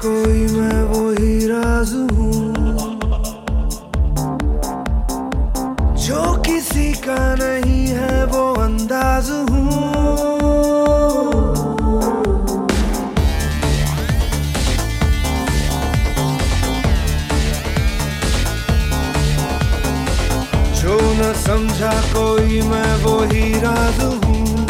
कोई मैं वही राज हूँ जो किसी का नहीं है वो अंदाज हूँ। जो न समझा कोई मैं वही राज हूँ।